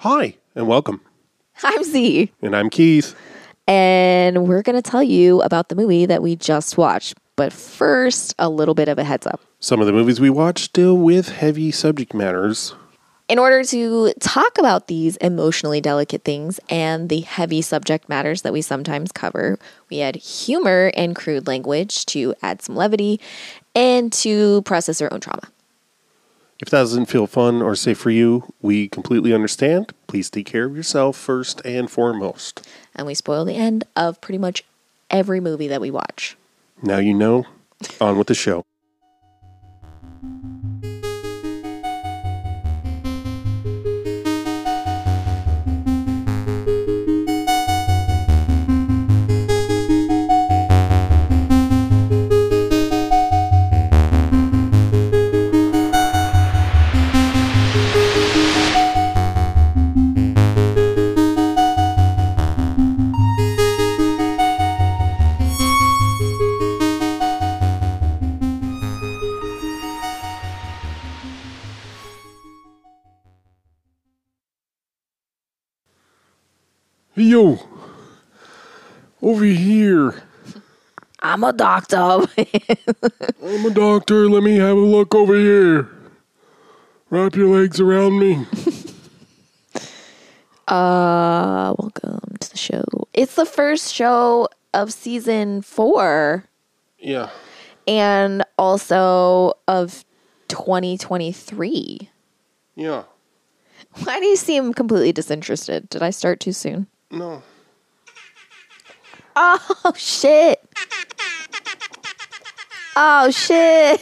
Hi, and welcome. I'm Z. And I'm Keith. And we're going to tell you about the movie that we just watched. But first, a little bit of a heads up. Some of the movies we watch deal with heavy subject matters. In order to talk about these emotionally delicate things and the heavy subject matters that we sometimes cover, we add humor and crude language to add some levity and to process our own trauma. If that doesn't feel fun or safe for you, we completely understand. Please take care of yourself first and foremost. And we spoil the end of pretty much every movie that we watch. Now you know. On with the show. Hey, yo. Over here. I'm a doctor. I'm a doctor. Let me have a look over here. Wrap your legs around me. Welcome to the show. It's the first show of season 4. Yeah. And also of 2023. Yeah. Why do you seem completely disinterested? Did I start too soon? No. Oh, shit. Oh, shit.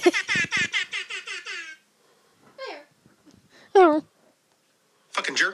Oh. Fucking jerk.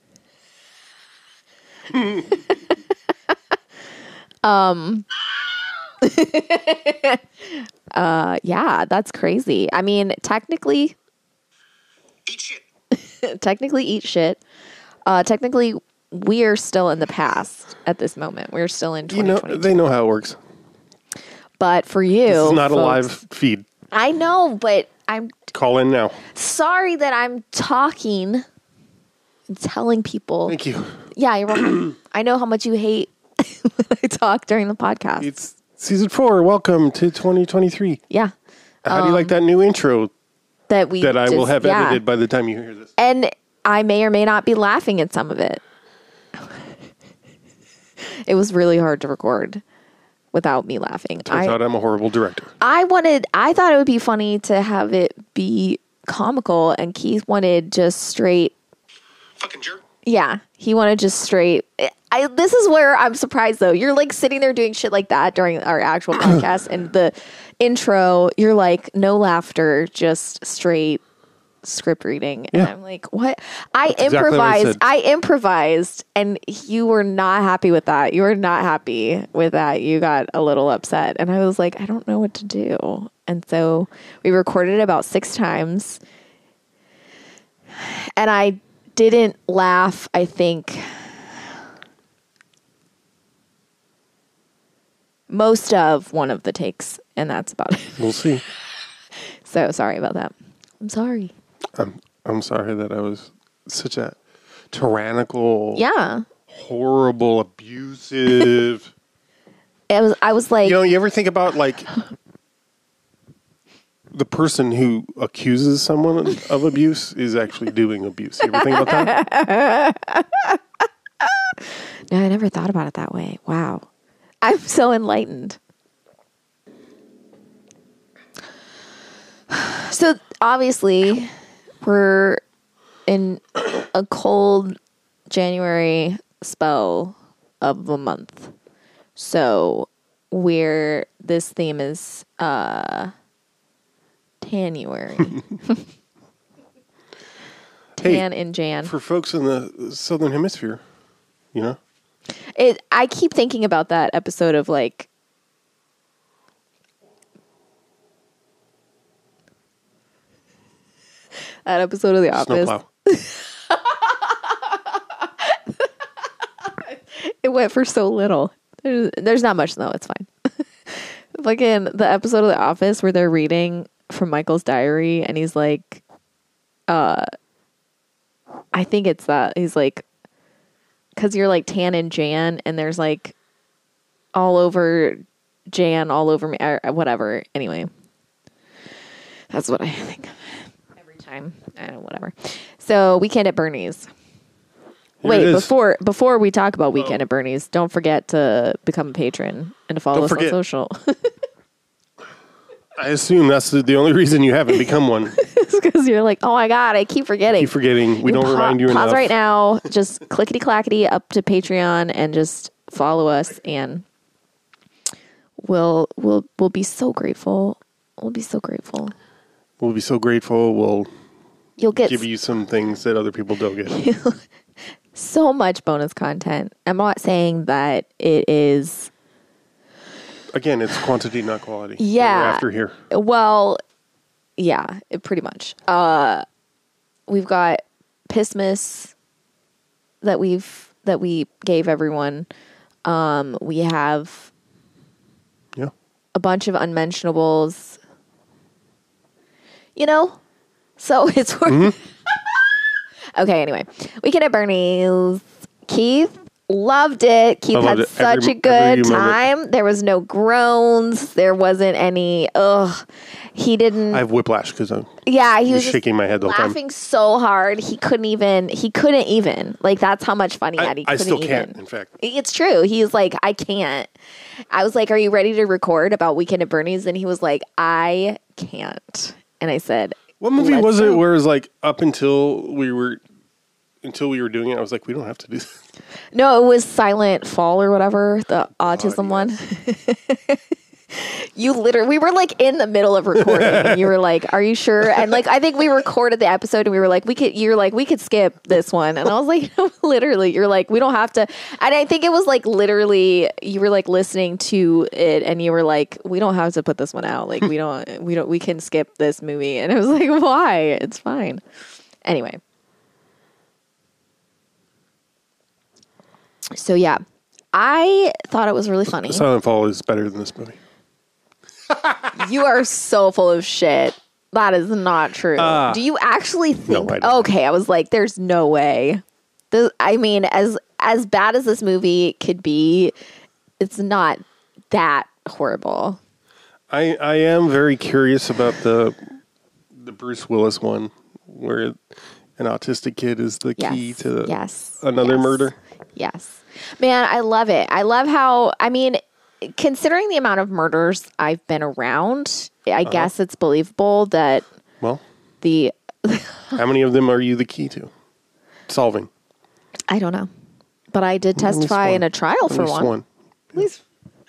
Yeah, that's crazy. I mean, technically, Eat shit. eat shit. Technically, we are still in the past at this moment. We're still in 2022. They know how it works. But for you, This is not a folks, live feed. I know, but I'm Call in now. sorry that I'm talking and telling people. Thank you. Yeah, you're welcome. I know how much you hate when I talk during the podcast. It's season 4. Welcome to 2023. Yeah. How do you like that new intro That I will have edited by the time you hear this? And I may or may not be laughing at some of it. It was really hard to record without me laughing. Turns out I'm a horrible director. I thought it would be funny to have it be comical, and Keith wanted just straight. Fucking jerk. Yeah, he wanted just straight. This is where I'm surprised, though. You're like sitting there doing shit like that during our actual podcast, and the intro, you're like, no laughter, just straight script reading. And I'm like, what? I improvised, and you were not happy with that. You were not happy with that. You got a little upset. And I was like, I don't know what to do. And so we recorded it about 6 times. And I didn't laugh, I think, most of one of the takes, and that's about it. We'll see. So sorry about that. I'm sorry. I'm sorry that I was such a tyrannical, horrible, abusive. I was like, You ever think about like the person who accuses someone of abuse is actually doing abuse? You ever think about that? no, I never thought about it that way. Wow. I'm so enlightened. So obviously, we're in a cold January spell of the month. So this theme is Tanuary. Tan in Jan. For folks in the Southern Hemisphere, I keep thinking about that episode of like that episode of The Office. Snowplow. It went for so little. There's not much though. It's fine. Like in the episode of The Office where they're reading from Michael's diary, and he's like, I think it's that. He's like, because you're like Tan and Jan, and there's like all over Jan, all over me, or whatever. Anyway, that's what I think of every time. I don't know, whatever. So, Weekend at Bernie's. Wait, before we talk about Weekend at Bernie's, don't forget to become a patron and to follow us on social. I assume that's the only reason you haven't become one. It's because you're like, oh my God, I keep forgetting. We don't remind you enough. Pause right now. Just clickety clackety up to Patreon and just follow us, and we'll be so grateful. We'll be so grateful. We'll be so grateful. You'll get give you some things that other people don't get. So much bonus content. I'm not saying that it is. Again, it's quantity, not quality. Yeah. After here. Well, yeah, pretty much. We've got Pissmas that we gave everyone. We have a bunch of unmentionables. So it's worth. Okay, anyway. Weekend at Bernie's. Keith loved it. Keith had such a good time. There was no groans. There wasn't any, he didn't. I have whiplash because he was shaking my head the whole time. Laughing so hard. He couldn't even. Like, that's how much fun he had. I still can't, in fact. It's true. He's like, I can't. I was like, are you ready to record about Weekend at Bernie's? And he was like, I can't. And I said, what movie was it where it was like up until we were doing it, I was like, we don't have to do this. No, it was Silent Fall or whatever, the autism one. We were like in the middle of recording and you were like, are you sure? And like, I think we recorded the episode and we were like, we could skip this one. And I was like, no, literally, you're like, we don't have to. And I think it was like, literally, you were like listening to it and you were like, we don't have to put this one out. Like, we can skip this movie. And I was like, why? It's fine. Anyway. So yeah, I thought it was really funny. Silent Fall is better than this movie. You are so full of shit. That is not true. Do you actually think? No, I don't. Okay, I was like, there's no way. I mean, as bad as this movie could be, it's not that horrible. I am very curious about the Bruce Willis one, where an autistic kid is the key to another murder. Yes. Man, I love it. I love how, I mean, considering the amount of murders I've been around, I guess it's believable that how many of them are you the key to solving? I don't know. But I did testify in a trial for one. At least.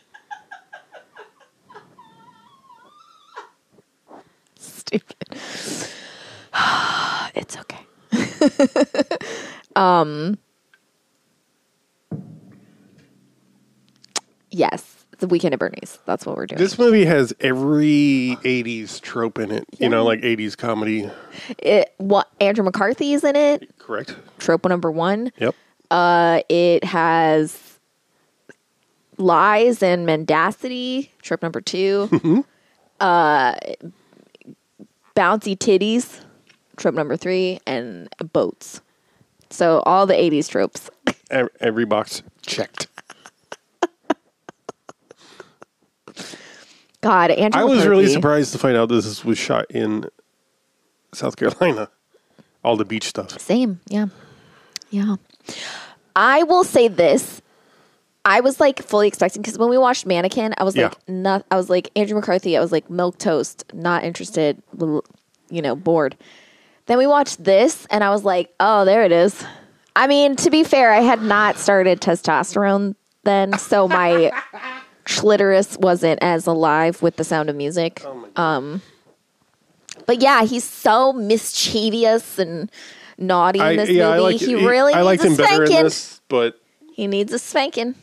Stupid. It's okay. Yes, the Weekend at Bernie's. That's what we're doing. This movie has every 80s trope in it. You know, like 80s comedy. Andrew McCarthy is in it. Correct. Trope number 1. Yep. It has lies and mendacity. Trope number 2. Mm-hmm. Bouncy titties. Trope number 3. And boats. So all the 80s tropes. Every box checked. God, Andrew I was McCarthy. really surprised to find out this was shot in South Carolina. All the beach stuff. Same, yeah. Yeah. I will say this. I was like fully expecting, because when we watched Mannequin, I was like, I was like, Andrew McCarthy, I was like, milquetoast, not interested, bored. Then we watched this, and I was like, oh, there it is. I mean, to be fair, I had not started testosterone then, so my clitoris wasn't as alive with The Sound of Music. Oh but yeah, he's so mischievous and naughty in this movie. I liked him better in this, but he needs a spanking.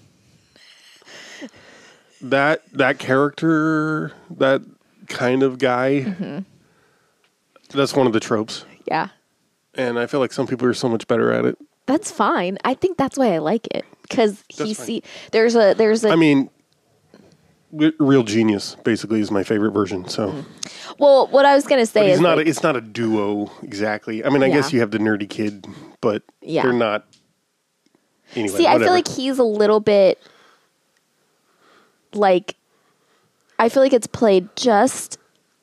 That character, that kind of guy, that's one of the tropes. Yeah. And I feel like some people are so much better at it. That's fine. I think that's why I like it, because there's a. I mean, Real Genius, basically, is my favorite version. So, well, what I was gonna say is it's not a duo exactly. I mean, I guess you have the nerdy kid, but they're not. Anyway, see, whatever. I feel like he's a little bit like. I feel like it's played just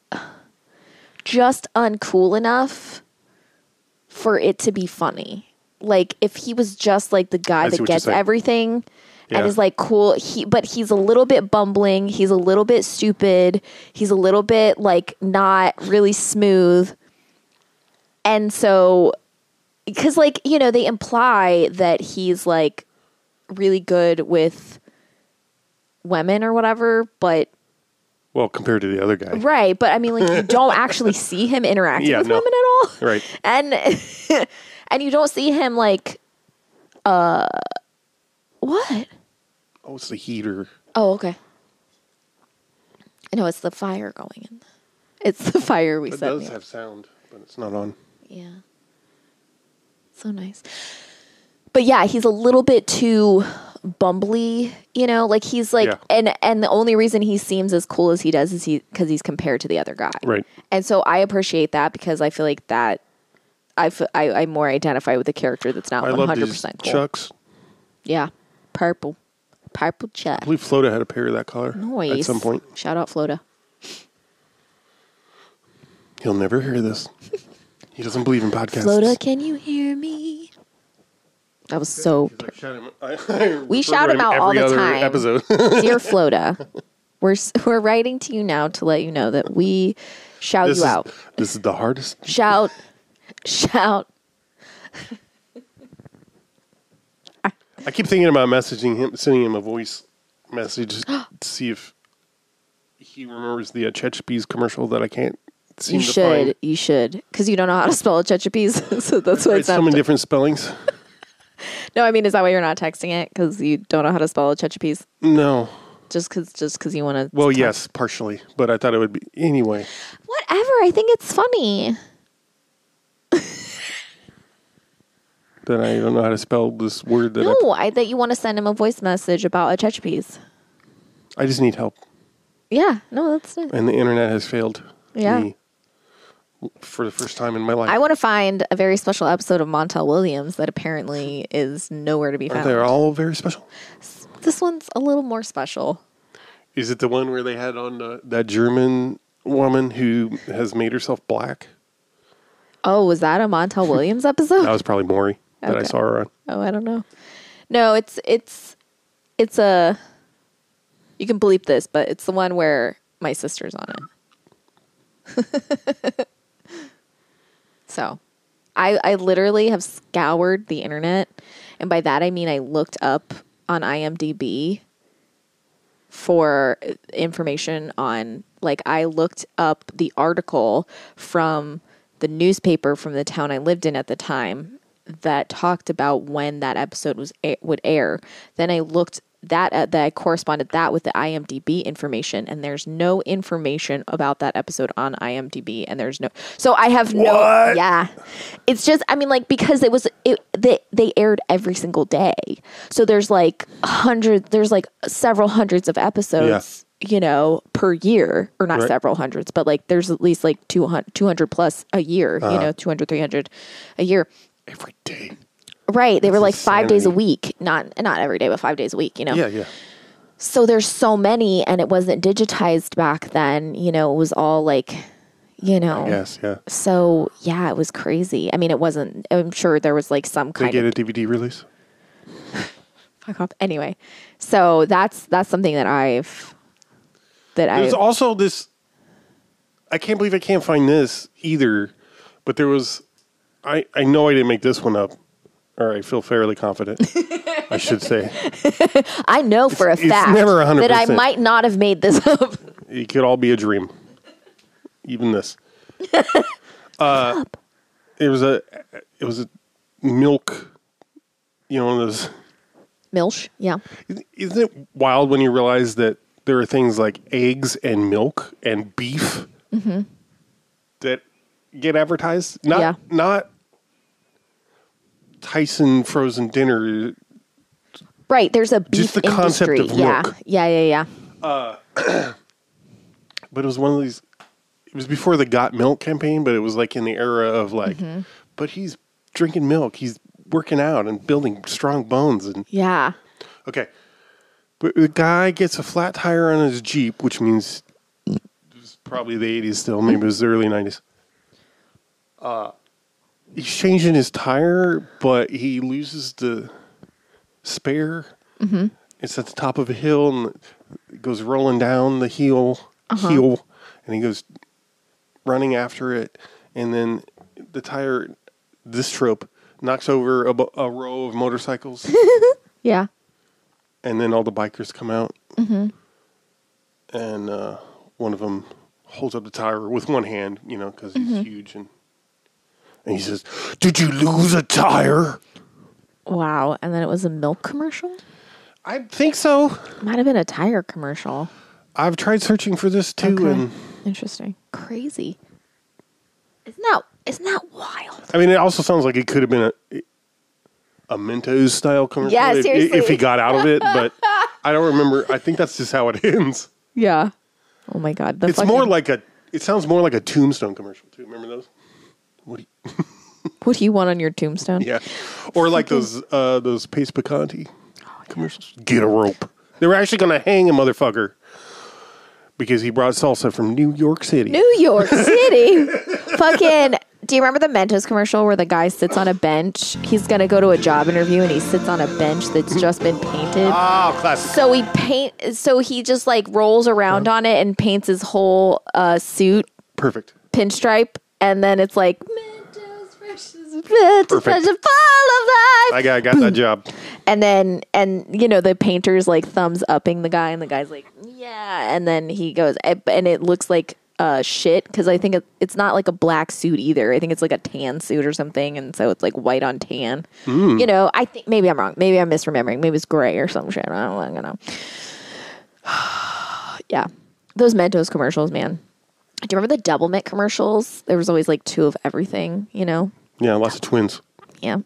uncool enough for it to be funny. Like if he was just like the guy that gets everything. And is like cool. But he's a little bit bumbling. He's a little bit stupid. He's a little bit like not really smooth. And so, because like, you know, they imply that he's like really good with women or whatever, but. Well, compared to the other guy. Right. But I mean, like you don't actually see him interacting with women at all. Right. And you don't see him like, what? Oh, it's the heater. Oh, okay. No, it's the fire going in. It's the fire we set. It does have sound, but it's not on. Yeah. So nice. But yeah, he's a little bit too bumbly, you know? Like he's like, and the only reason he seems as cool as he does is because he's compared to the other guy. Right. And so I appreciate that because I feel like that I more identify with the character that's not 100% cool. Chucks. Yeah. Purple Chuck. I believe Floda had a pair of that color at some point. Shout out Floda. He'll never hear this. He doesn't believe in podcasts. Floda, can you hear me? That was so... we shout him out all the time. Episode. Dear Floda, we're writing to you now to let you know that we shout you out. This is the hardest. Shout. I keep thinking about messaging him, sending him a voice message to see if he remembers the Chechepies commercial that I can't seem to find. You should, because you don't know how to spell Chechepies, so that's why it's so many different spellings. No, I mean, is that why you're not texting it? Because you don't know how to spell Chechepies? No. Just because you want to... Well, yes, partially, but I thought it would be... Anyway. Whatever, I think it's funny. That I don't know how to spell this word. That you want to send him a voice message about a Chechepies. I just need help. Yeah, no, that's it. And the internet has failed me for the first time in my life. I want to find a very special episode of Montel Williams that apparently is nowhere to be found. They're all very special. This one's a little more special. Is it the one where they had on that German woman who has made herself black? Oh, was that a Montel Williams episode? That was probably Maury. That I saw her on. Oh, I don't know. No, it's a. You can bleep this, but it's the one where my sister's on it. So, I literally have scoured the internet, and by that I mean I looked up on IMDb for information on. Like I looked up the article from the newspaper from the town I lived in at the time that talked about when that episode would air. Then I looked that I corresponded that with the IMDb information, and there's no information about that episode on IMDb, and there's no. So I have no. Yeah, it's just because they aired every single day, so there's like several hundreds of episodes. Yeah. Per year, or not several hundreds, but like there's at least like 200 plus a year, 200, 300 a year. Every day. Right. They were like 5 days a week. Not every day, but 5 days a week, Yeah. So there's so many, and it wasn't digitized back then. It was all like, Yes, yeah. So, yeah, it was crazy. I mean, it wasn't, I'm sure there was like some kind of. They get a DVD release? Fuck up. Anyway. So that's something that There's also this, I can't believe I can't find this either, but there was, I know I didn't make this one up, or I feel fairly confident, I should say. I know for a fact never 100%. that I might not have made this up. It could all be a dream. Even this. It was a milk, one of those. Milsh, yeah. Isn't it wild when you realize that there are things like eggs and milk and beef that get advertised? Not Tyson frozen dinner. Right, there's a beef just the industry. Concept of milk. Yeah. But it was one of these. It was before the Got Milk campaign, but it was like in the era of like, but he's drinking milk, he's working out and building strong bones, and Yeah. okay. But the guy gets a flat tire on his Jeep, which means it was probably the 80s still, maybe it was the early 90s. He's changing his tire, but he loses the spare. It's at the top of a hill, and it goes rolling down the heel, and he goes running after it, and then the tire, this trope, knocks over a row of motorcycles. Yeah. And then all the bikers come out, and one of them holds up the tire with one hand, because he's huge, and he says, "Did you lose a tire?" Wow. And then it was a milk commercial? I think so. Might have been a tire commercial. I've tried searching for this too, and interesting. Crazy. Isn't that wild? I mean, it also sounds like it could have been a Mentos style commercial. Yeah, seriously. If he got out of it, but I don't remember. I think that's just how it ends. Yeah. Oh my God. It sounds more like a Tombstone commercial too. Remember those? What do you want on your tombstone? Yeah. Or like those Pace Picante commercials. Get a rope. They were actually going to hang a motherfucker because he brought salsa from New York City. New York City. Fucking, do you remember the Mentos commercial where the guy sits on a bench? He's going to go to a job interview and he sits on a bench that's just been painted. Oh, classic. So he just like rolls around on it and paints his whole suit. Perfect. Pinstripe. And then it's like, Mentos fresh as a full of life. I got that job. And then, the painter's like thumbs upping the guy, and the guy's like, yeah. And then he goes, and it looks like shit, because I think it's not like a black suit either. I think it's like a tan suit or something, and so it's like white on tan. I think, maybe I'm wrong. Maybe I'm misremembering. Maybe it's gray or some shit. I don't know. Yeah. Those Mentos commercials, man. Do you remember the Double Mint commercials? There was always like two of everything, Yeah, lots of twins. Yeah.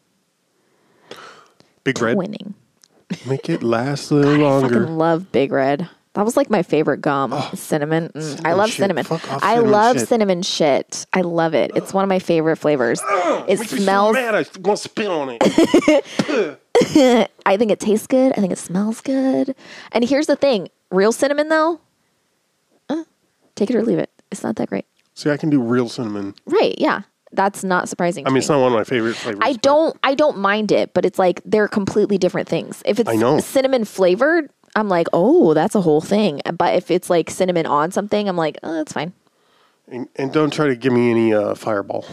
Big Red. Twinning. Make it last a little longer. I fucking love Big Red. That was like my favorite gum. Cinnamon. I love cinnamon. I love cinnamon shit. I love it. It's one of my favorite flavors. It smells. Me so mad. I want to spit on it. I think it tastes good. I think it smells good. And here's the thing: real cinnamon, though, take it or leave it. It's not that great. See, I can do real cinnamon. Right? Yeah. That's not surprising. I mean, it's not one of my favorite flavors. I don't mind it, but it's like they're completely different things. If it's cinnamon flavored, I'm like, oh, that's a whole thing. But if it's like cinnamon on something, I'm like, oh, that's fine. And don't try to give me any Fireball.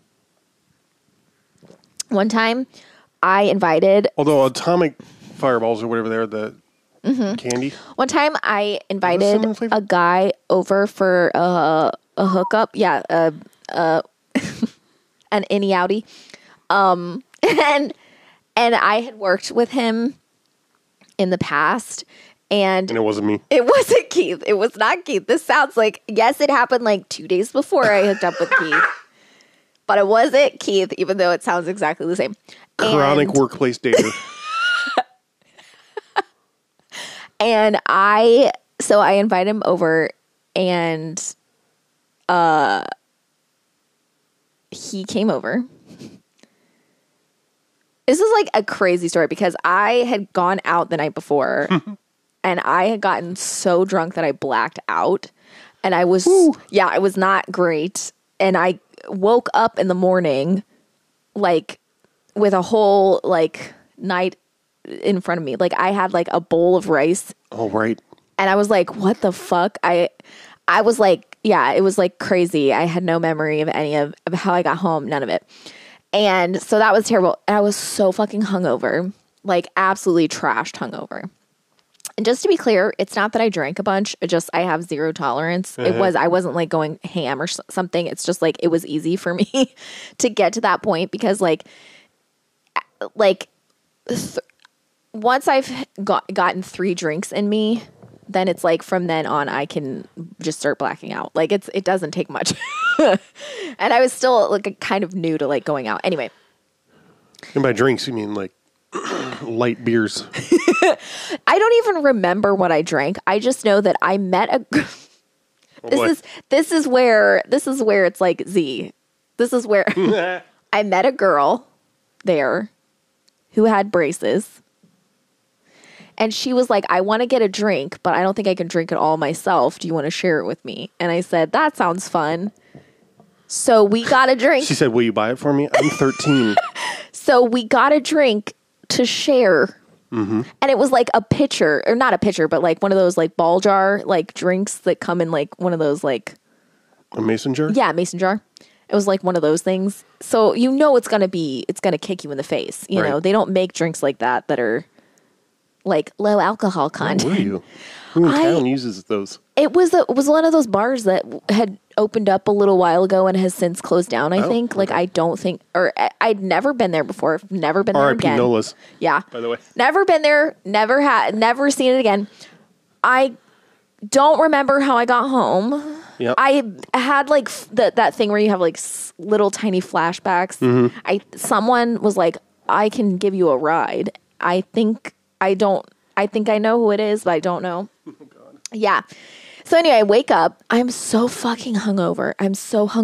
One time, I invited. Although Atomic Fireballs or whatever they're, the candy. One time, I invited a guy over for a hookup. Yeah, an innie outie. And I had worked with him in the past, and it wasn't me. It wasn't Keith. It was not Keith. This sounds like, yes, it happened like 2 days before I hooked up with Keith, but it wasn't Keith, even though it sounds exactly the same. Chronic workplace dater. And I invite him over, and he came over. This is like a crazy story because I had gone out the night before and I had gotten so drunk that I blacked out, and I was, it was not great. And I woke up in the morning, like with a whole like night in front of me. Like I had like a bowl of rice. Oh, right. And I was like, what the fuck? I was like, yeah, it was like crazy. I had no memory of any of how I got home. None of it. And so that was terrible. And I was so fucking hungover, like absolutely trashed hungover. And just to be clear, it's not that I drank a bunch. It just, I have zero tolerance. I wasn't like going ham or something. It's just like, it was easy for me to get to that point because once I've gotten 3 drinks in me, then it's like from then on I can just start blacking out. Like it doesn't take much. And I was still like kind of new to like going out. Anyway. And by drinks you mean like light beers. I don't even remember what I drank. I just know that I met a. This is where it's like Z. This is where I met a girl there who had braces. And she was like, I want to get a drink, but I don't think I can drink it all myself. Do you want to share it with me? And I said, that sounds fun. So we got a drink. She said, will you buy it for me? I'm 13. So we got a drink to share. Mm-hmm. And it was like a pitcher, or not a pitcher, but like one of those like ball jar like drinks that come in like one of those like... A mason jar? Yeah, mason jar. It was like one of those things. So you know it's going to kick you in the face. You know, they don't make drinks like that are like low alcohol content. Where are you? Who in town uses those? It was one of those bars that had opened up a little while ago and has since closed down, I think. Okay. Like, I don't think, or I'd never been there before. I've never been there again. R.I.P. Nola's. Yeah. By the way. Never been there. Never seen it again. I don't remember how I got home. Yep. I had like that thing where you have like little tiny flashbacks. Mm-hmm. Someone was like, I can give you a ride. I think I know who it is, but I don't know. Oh, God. Yeah. So anyway, I wake up. I'm so fucking hungover. I'm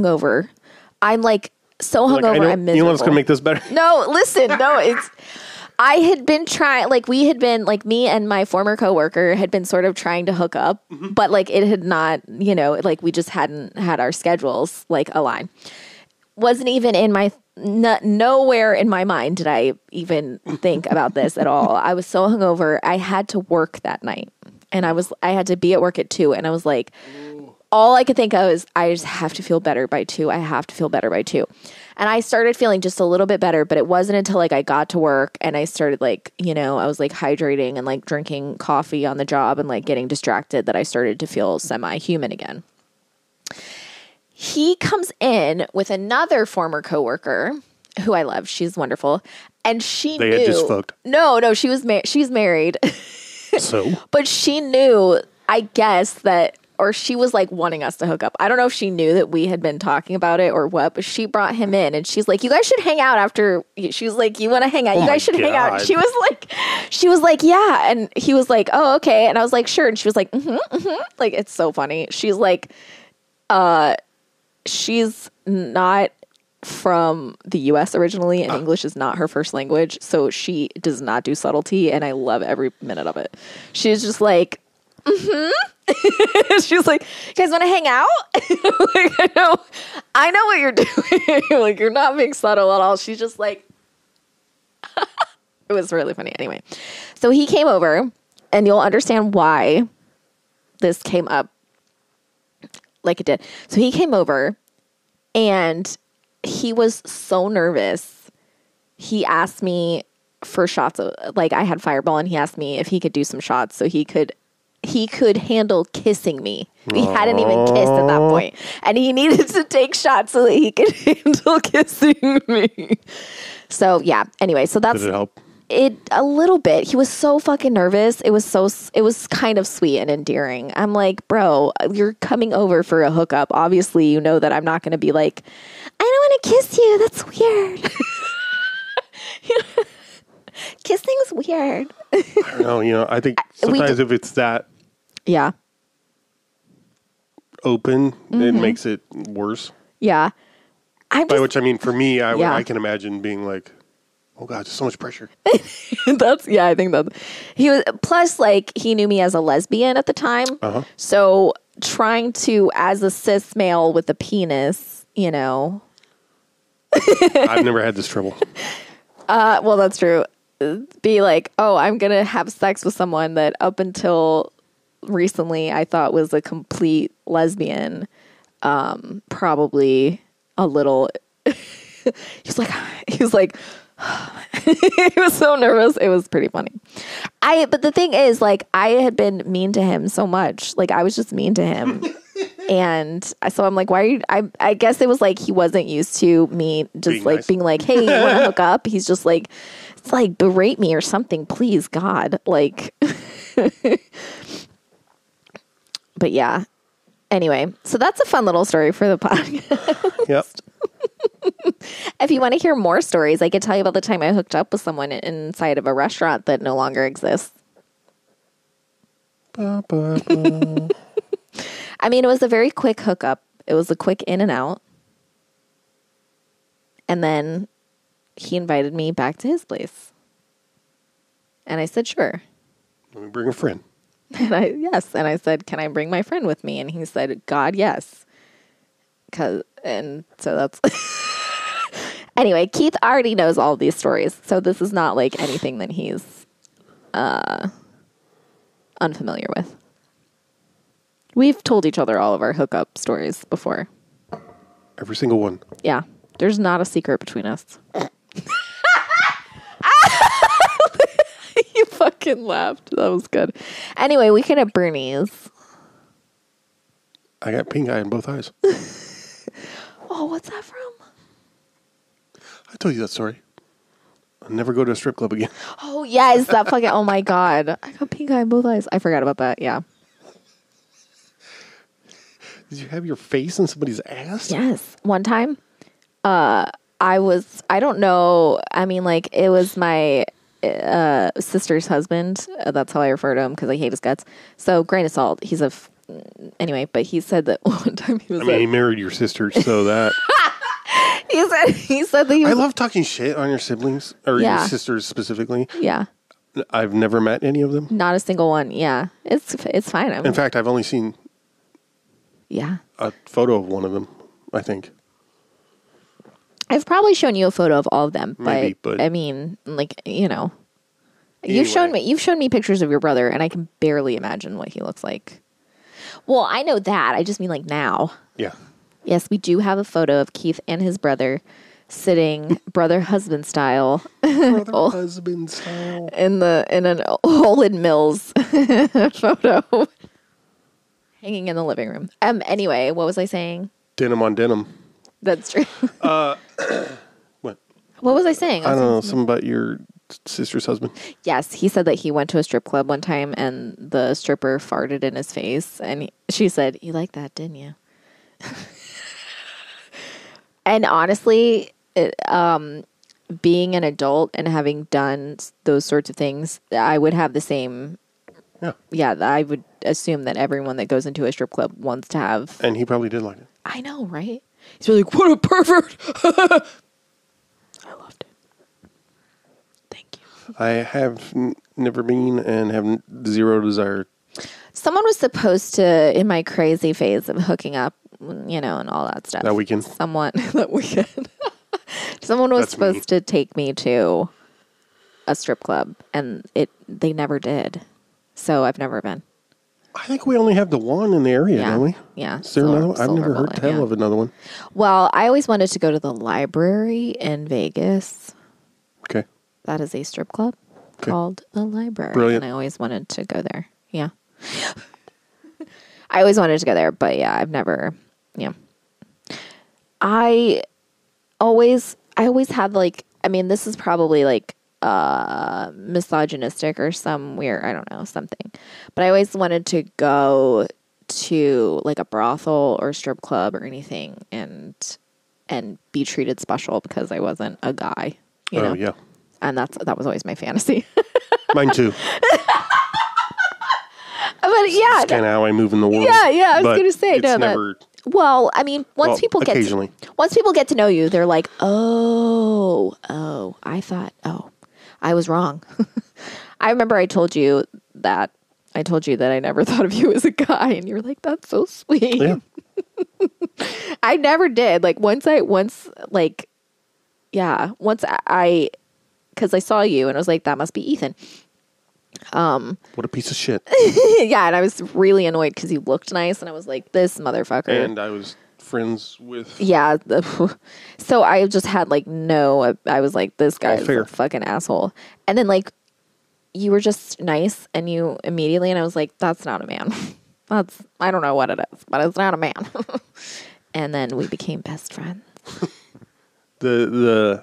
like so hungover. I'm miserable. You know what's going to make this better? No, listen. No, I had been trying, like we had been, like me and my former coworker had been sort of trying to hook up, but like it had not, you know, like we just hadn't had our schedules like align. Wasn't even in my... nowhere in my mind did I even think about this at all. I was so hungover. I had to work that night, and I had to be at work at 2:00, and I was like, all I could think of is I just have to feel better by 2:00. I have to feel better by 2:00. And I started feeling just a little bit better, but it wasn't until like I got to work and I started like, you know, I was like hydrating and like drinking coffee on the job and like getting distracted that I started to feel semi-human again. He comes in with another former coworker who I love. She's wonderful. And she knew. They had just fucked. No, she's married. So? But she knew, I guess, that, or she was like wanting us to hook up. I don't know if she knew that we had been talking about it or what, but she brought him in and she's like, you guys should hang out after. She's like, you want to hang out? You guys should hang out. And she was like, yeah. And he was like, oh, okay. And I was like, sure. And she was like, like, it's so funny. She's like, she's not from the U.S. originally, and English is not her first language, so she does not do subtlety, and I love every minute of it. She's just like, She was like, you guys want to hang out? Like, I know what you're doing. Like, you're not being subtle at all. She's just like, it was really funny. Anyway, so he came over, and you'll understand why this came up like it did. So he came over, and he was so nervous. He asked me for shots of, like, I had Fireball, and he asked me if he could do some shots so he could handle kissing me. We hadn't even kissed at that point, and he needed to take shots so that he could handle kissing me. So yeah. Anyway, so that's. Did it help? It a little bit. He was so fucking nervous. It was kind of sweet and endearing. I'm like, bro, you're coming over for a hookup. Obviously, you know that I'm not going to be like, I don't want to kiss you. That's weird. Kissing's weird. I don't know. I think sometimes if it's that open, it makes it worse. Yeah. By which I mean, for me, I can imagine being like, oh God, there's so much pressure. I think that he was, plus like he knew me as a lesbian at the time. Uh-huh. So trying to, as a cis male with a penis, you know. I've never had this trouble. Well, that's true. Be like, oh, I'm going to have sex with someone that up until recently I thought was a complete lesbian. Probably a little, he was like, he was so nervous. It was pretty funny. But the thing is, like, I had been mean to him so much. Like, I was just mean to him. And so I'm like, why are you, I guess it was like, he wasn't used to me just being like, hey, you want to hook up? He's just like, it's like, berate me or something, please, God. Like, but yeah. Anyway, so that's a fun little story for the podcast. Yep. If you want to hear more stories, I could tell you about the time I hooked up with someone inside of a restaurant that no longer exists. Ba, ba, ba. I mean, it was a very quick hookup. It was a quick in and out. And then he invited me back to his place. And I said, sure. Let me bring a friend. And I said, can I bring my friend with me? And he said, God, yes. And so that's... Anyway, Keith already knows all of these stories. So this is not like anything that he's unfamiliar with. We've told each other all of our hookup stories before. Every single one. Yeah. There's not a secret between us. You fucking laughed. That was good. Anyway, we can have Bernie's. I got pink eye in both eyes. Oh, what's that from? I told you that story. I'll never go to a strip club again. Oh, yes. That fucking, oh my God. I got pink eye in both eyes. I forgot about that. Yeah. Did you have your face in somebody's ass? Yes. One time, I don't know. I mean, like, it was my sister's husband. That's how I refer to him because I hate his guts. So, grain of salt. He's anyway, but he said that one time he was he married your sister, so that... He said that he was... I love talking shit on your siblings, or your sisters specifically. Yeah. I've never met any of them. Not a single one. Yeah. It's fine. In fact, I've only seen a photo of one of them, I think. I've probably shown you a photo of all of them, Maybe, but I mean, like, you know. Anyway. You've shown me pictures of your brother, and I can barely imagine what he looks like. Well, I know that. I just mean like now. Yeah. Yes, we do have a photo of Keith and his brother sitting brother-husband style. Brother-husband style. In an Olin Mills photo. Hanging in the living room. Anyway, what was I saying? Denim on denim. That's true. What? What was I saying? I don't know. Something about your sister's husband. Yes, he said that he went to a strip club one time and the stripper farted in his face. And she said, "You liked that, didn't you?" And honestly, being an adult and having done those sorts of things, I would have the same. Yeah, I would assume that everyone that goes into a strip club wants to have. And he probably did like it. I know, right? He's really like, what a pervert. I loved it. Thank you. I have never been and have zero desire. Someone was supposed to, in my crazy phase of hooking up, you know, and all that stuff. That weekend? That weekend. Someone was supposed to take me to a strip club, and they never did. So I've never been. I think we only have the one in the area, don't we? Yeah. Is there another one? I've never heard tell of another one. Well, I always wanted to go to the library in Vegas. Okay. That is a strip club called the Library. Brilliant. And I always wanted to go there. Yeah. I always wanted to go there, but yeah, I've never, I always had like, I mean, this is probably like misogynistic or some weird, I don't know, something. But I always wanted to go to like a brothel or strip club or anything and be treated special because I wasn't a guy, you know? Yeah. And that was always my fantasy. Mine too. But yeah. That's kind of how I move in the world. Yeah, I was going to say, well, I mean, once people get to know you, they're like, oh, I thought, I was wrong. I remember I told you that I never thought of you as a guy, and you're like, that's so sweet. Yeah. I never did. Like because I saw you and I was like, that must be Ethan. What a piece of shit. Yeah, and I was really annoyed because he looked nice, and I was like, this motherfucker. And I was friends with... Yeah. So I just had like I was like, this guy is a fucking asshole. And then like, you were just nice, and you immediately, and I was like, that's not a man. I don't know what it is, but it's not a man. And then we became best friends. The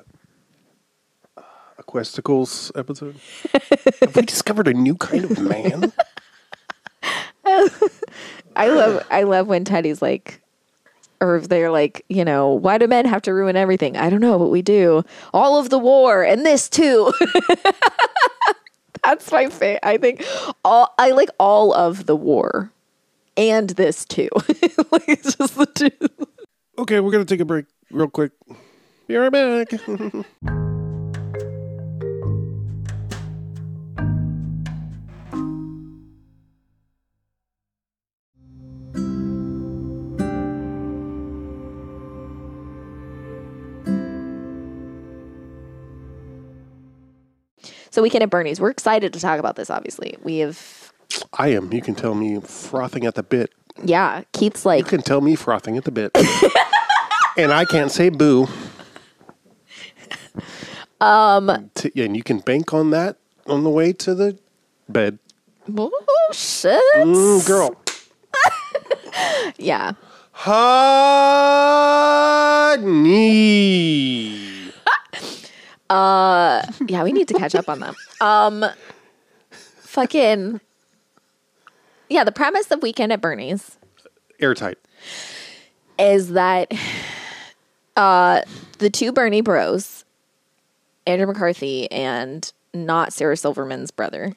Questicles episode? Have we discovered a new kind of man? I love when Teddy's like, or if they're like, you know, why do men have to ruin everything? I don't know, but we do. All of the war and this too. That's my favorite. I think I like all of the war and this too. Like, it's just the two. Okay, we're going to take a break real quick. Be right back. So Weekend at Bernie's. We're excited to talk about this, obviously. I am. You can tell me frothing at the bit. Yeah. Keith's like... You can tell me frothing at the bit. And I can't say boo. And you can bank on that on the way to the bed. Oh, shit. Girl. Yeah. Honey. Yeah, we need to catch up on them. Fucking... Yeah, the premise of Weekend at Bernie's... Airtight. Is that the two Bernie bros, Andrew McCarthy and not Sarah Silverman's brother,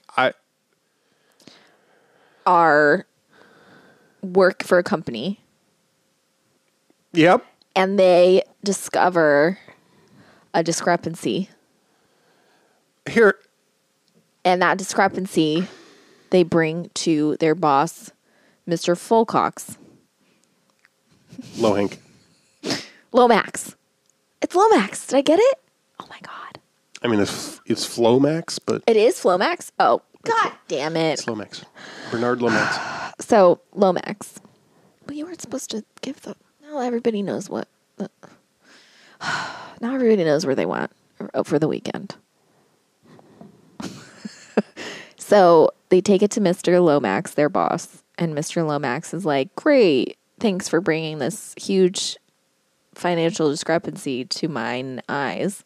work for a company. Yep. And they discover a discrepancy. Here. And that discrepancy they bring to their boss, Mr. Fulcox. Lohank. Lomax. It's Lomax. Did I get it? Oh my God. I mean, it's Flomax, but... It is Flomax? Oh, God damn it. It's Lomax. Bernard Lomax. So, Lomax. But you weren't supposed to give the... Now everybody knows what... Now everybody knows where they want for the weekend. So, they take it to Mr. Lomax, their boss. And Mr. Lomax is like, great. Thanks for bringing this huge financial discrepancy to mine eyes.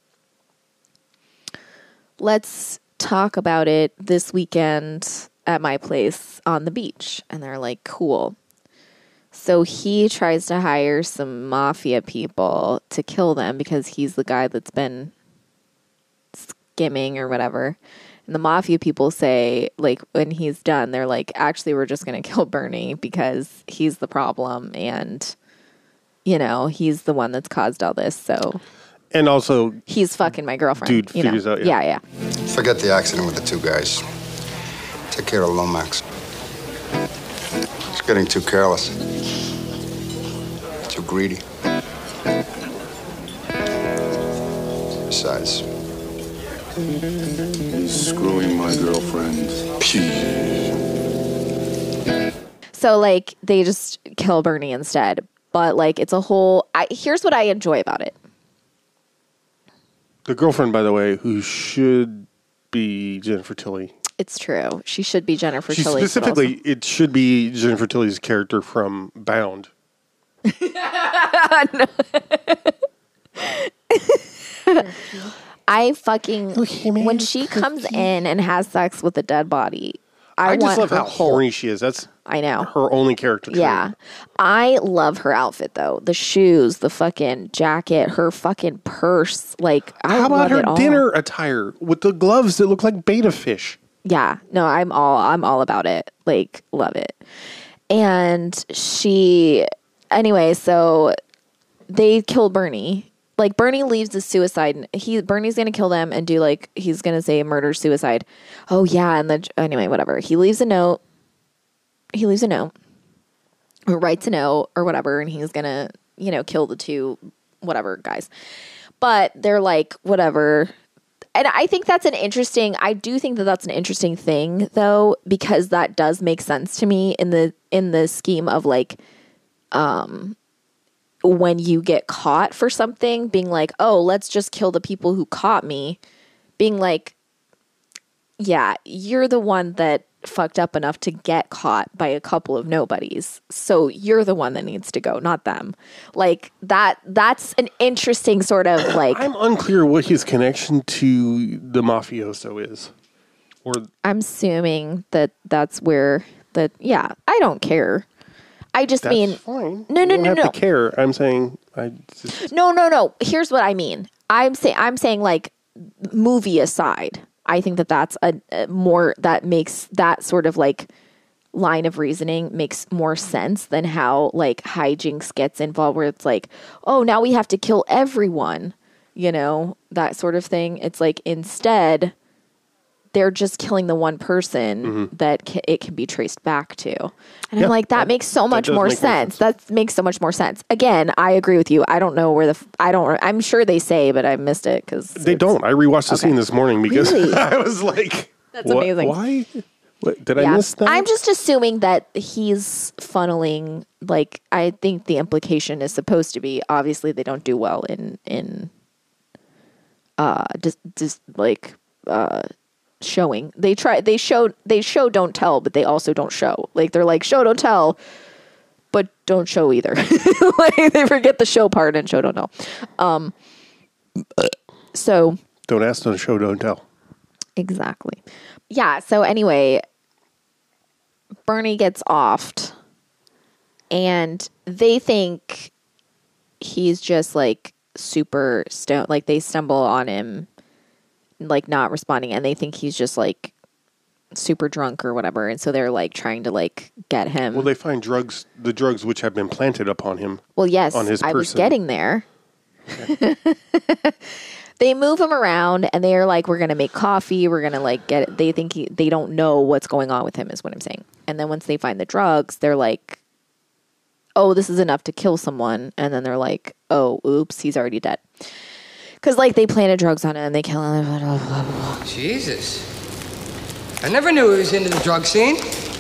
Let's talk about it this weekend at my place on the beach. And they're like, cool. So he tries to hire some mafia people to kill them because he's the guy that's been skimming or whatever. And the mafia people say, like, when he's done, they're like, actually, we're just going to kill Bernie because he's the problem. And, you know, he's the one that's caused all this. So. And also. He's fucking my girlfriend. Dude figures out. Yeah. Forget the accident with the two guys. Take care of Lomax. He's getting too careless. Too greedy. Besides. He's screwing my girlfriend. So, like, they just kill Bernie instead. But, like, it's a whole... here's what I enjoy about it. The girlfriend, by the way, who should be Jennifer Tilly. It's true. She should be Jennifer Tilly. Specifically, it should be Jennifer Tilly's character from Bound. I fucking... when she comes in and has sex with a dead body, I just love how horny she is. That's I know. her only character trait. Yeah. I love her outfit, though. The shoes, the fucking jacket, her fucking purse. Like, how about her dinner attire with the gloves that look like betta fish? Yeah. No, I'm all about it. Like, love it. And anyway, so they kill Bernie. Like, Bernie leaves the suicide. Bernie's going to kill them and do, like, he's going to say murder-suicide. Oh, yeah. And anyway, whatever. He leaves a note. Or writes a note or whatever. And he's going to, kill the two, whatever, guys. But they're like, whatever. And I think I do think that that's an interesting thing, though, because that does make sense to me in the scheme of, like, when you get caught for something, being like, oh, let's just kill the people who caught me, being like, yeah, you're the one that fucked up enough to get caught by a couple of nobodies. So you're the one that needs to go, not them. Like that's an interesting sort of like... I'm unclear what his connection to the mafioso is. Or I'm assuming that's where I don't care. I just mean, fine. No. You don't have to care. I'm saying, No. Here's what I mean. I'm saying like movie aside, I think that that's that makes that sort of like line of reasoning makes more sense than how like hijinks gets involved, where it's like, oh, now we have to kill everyone, that sort of thing. It's like, instead they're just killing the one person that it can be traced back to. And I'm like, that makes so much more sense. That makes so much more sense. Again, I agree with you. I don't know where I'm sure they say, but I missed it because they don't. I rewatched the scene this morning because really? I was like, that's amazing. Why? What, did I miss that? I'm just assuming that he's funneling, like, I think the implication is supposed to be, obviously they don't do well in showing. They show don't tell, but they also don't show. Like, they're like, show don't tell, but don't show either. Like, they forget the show part and show don't tell. So don't ask, don't show, don't tell. Exactly. Yeah, so anyway, Bernie gets offed and they think he's just like super stoned. Like, they stumble on him like not responding, and they think he's just like super drunk or whatever, and so they're like trying to like get him. Well, they find the drugs which have been planted upon him. Well, yes, on his person. I was getting there. Okay. They move him around and they're like, we're going to make coffee. We're going to like get it. They think they don't know what's going on with him is what I'm saying. And then once they find the drugs, they're like, oh, this is enough to kill someone. And then they're like, oh, oops, he's already dead. Because like they planted drugs on him and they kill him. Blah, blah, blah, blah. Jesus. I never knew he was into the drug scene.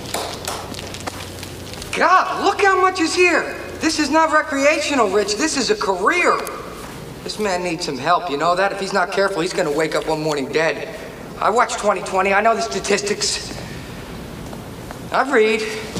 God, look how much is here. This is not recreational, Rich. This is a career. This man needs some help, you know that? If he's not careful, he's gonna wake up one morning dead. I watch 2020, I know the statistics. I read.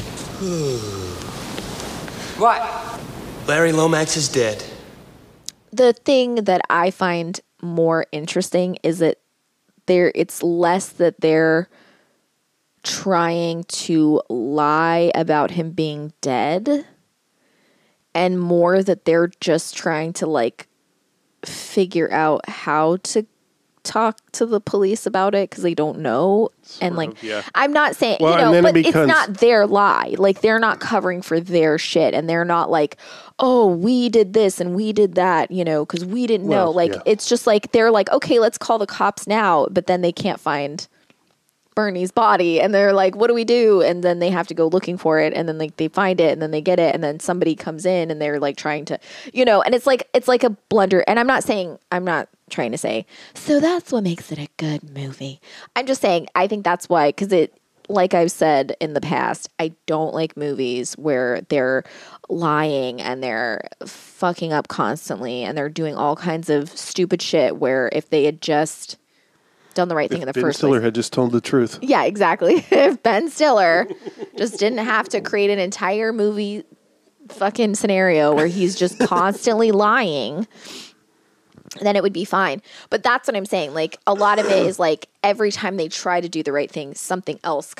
What? Larry Lomax is dead. The thing that I find more interesting is that it's less that they're trying to lie about him being dead, and more that they're just trying to like figure out how to talk to the police about it because they don't know. And like, I'm not saying, but it's not their lie. Like, they're not covering for their shit, and they're not like, oh, we did this and we did that, because we didn't know. Like, it's just like, they're like, okay, let's call the cops now, but then they can't find Bernie's body, and they're like, what do we do? And then they have to go looking for it, and then like they find it, and then they get it, and then somebody comes in and they're like trying to, and it's like a blunder. And I'm not trying to say, so that's what makes it a good movie. I'm just saying, I think that's why, because it, like I've said in the past, I don't like movies where they're lying and they're fucking up constantly and they're doing all kinds of stupid shit, where if they had just done the right thing in the first place. Ben Stiller had just told the truth. Yeah, exactly. If Ben Stiller just didn't have to create an entire movie fucking scenario where he's just constantly lying, then it would be fine. But that's what I'm saying. Like, a lot of it is like, every time they try to do the right thing, something else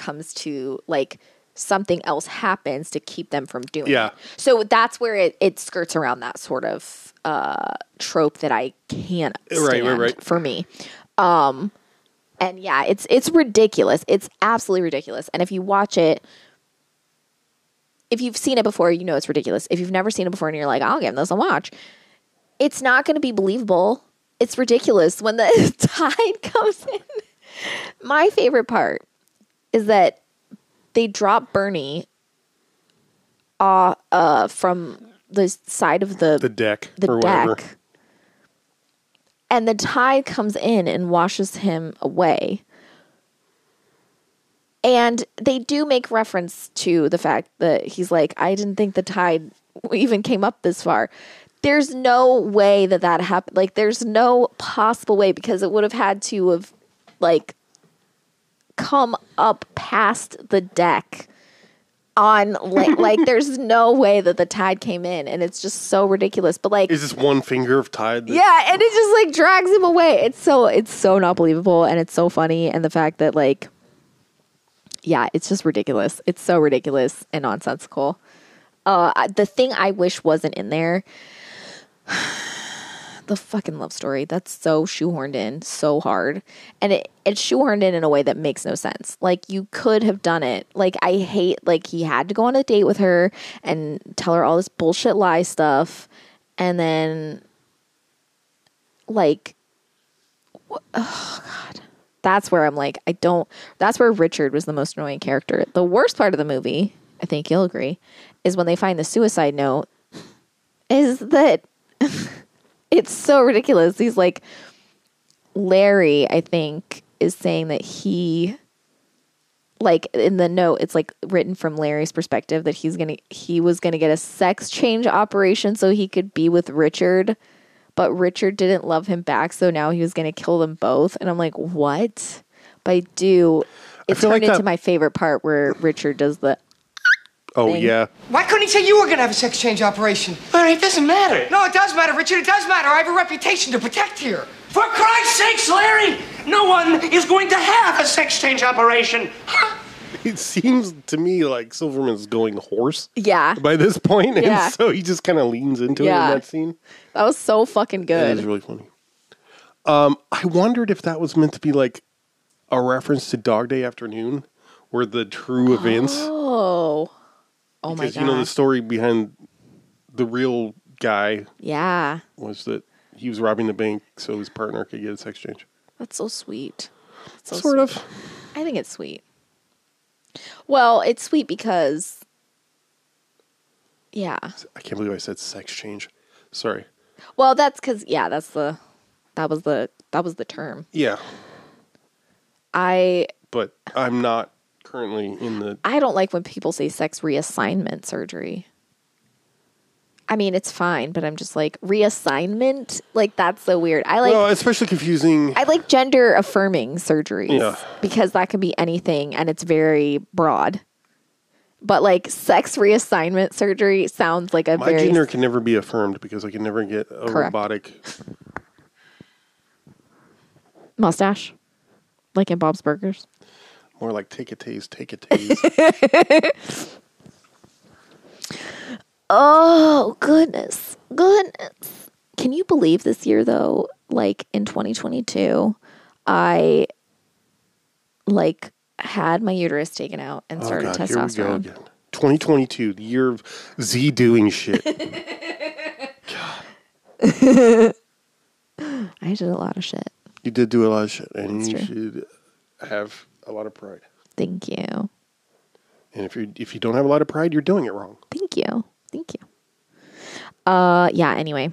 happens to keep them from doing it. So that's where it skirts around that sort of trope that I can't stand for me. And yeah, it's ridiculous. It's absolutely ridiculous. And if you watch it, if you've seen it before, you know it's ridiculous. If you've never seen it before and you're like, I'll give this a watch, it's not going to be believable. It's ridiculous when the tide comes in. My favorite part is that they drop Bernie from the side of the deck. Whatever. And the tide comes in and washes him away. And they do make reference to the fact that he's like, I didn't think the tide even came up this far. There's no way that happened. Like, there's no possible way, because it would have had to have, like, come up past the deck on, like there's no way that the tide came in, and it's just so ridiculous. But like, is this one finger of tide? Yeah, and it just like drags him away. It's so not believable, and it's so funny, and the fact that like, yeah, it's just ridiculous. It's so ridiculous and nonsensical. The thing I wish wasn't in there, the fucking love story. That's so shoehorned in so hard. And it's shoehorned in a way that makes no sense. Like, you could have done it. Like, I hate, like, he had to go on a date with her and tell her all this bullshit lie stuff. And then, like, oh, God. That's where I'm like, that's where Richard was the most annoying character. The worst part of the movie, I think you'll agree, is when they find the suicide note, is that it's so ridiculous. He's like, Larry, I think, is saying that he, like, in the note, it's like written from Larry's perspective that he was gonna get a sex change operation so he could be with Richard, but Richard didn't love him back, so now he was gonna kill them both. And I'm like, what? But it turned into my favorite part where Richard does the thing. Yeah. Why couldn't he say you were going to have a sex change operation? Larry, it doesn't matter. No, it does matter, Richard. It does matter. I have a reputation to protect here. For Christ's sakes, Larry! No one is going to have a sex change operation. It seems to me like Silverman's going hoarse. Yeah. By this point, Yeah. and so he just kind of leans into it in that scene. That was so fucking good. It was really funny. I wondered if that was meant to be like a reference to Dog Day Afternoon, where the true events. Oh my God. Because, you know, the story behind the real guy Yeah. was that he was robbing the bank so his partner could get a sex change. That's so sweet. So sort of. I think it's sweet. Well, it's sweet because, yeah. I can't believe I said sex change. Sorry. Well, that's because, yeah, that was the term. Yeah. But I'm not currently in the... I don't like when people say sex reassignment surgery. I mean, it's fine, but I'm just like, reassignment? Like, that's so weird. Well, especially confusing. I like gender affirming surgeries. Yeah. Because that can be anything and it's very broad. But like sex reassignment surgery sounds like My gender can never be affirmed because I can never get a robotic mustache. Like in Bob's Burgers. More like take a taste, take a taste. Oh, goodness. Goodness. Can you believe this year, though, like in 2022, I like had my uterus taken out and started testosterone. Here we go again. 2022, the year of Z doing shit. I did a lot of shit. You did do a lot of shit, and That's you true. should have a lot of pride. Thank you. And if you don't have a lot of pride, you're doing it wrong. Thank you. Thank you. Yeah, anyway.